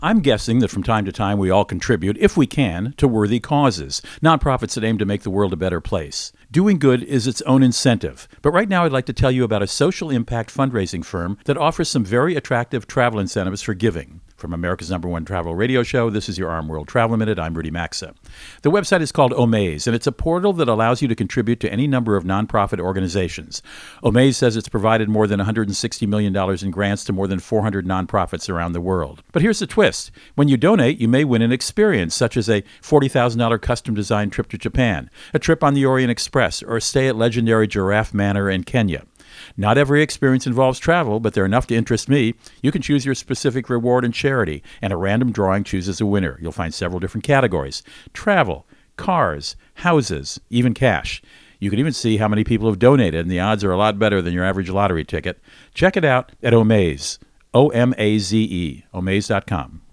I'm guessing that from time to time we all contribute, if we can, to worthy causes, nonprofits that aim to make the world a better place. Doing good is its own incentive, but right now I'd like to tell you about a social impact fundraising firm that offers some very attractive travel incentives for giving. From America's #1 travel radio show, this is your Arm World Travel Minute. I'm Rudy Maxa. The website is called Omaze, and it's a portal that allows you to contribute to any number of nonprofit organizations. Omaze says it's provided more than $160 million in grants to more than 400 nonprofits around the world. But here's the twist. When you donate, you may win an experience, such as a $40,000 custom-designed trip to Japan, a trip on the Orient Express, or a stay at legendary Giraffe Manor in Kenya. Not every experience involves travel, but they're enough to interest me. You can choose your specific reward and charity, and a random drawing chooses a winner. You'll find several different categories: travel, cars, houses, even cash. You can even see how many people have donated, and the odds are a lot better than your average lottery ticket. Check it out at Omaze, Omaze, Omaze.com.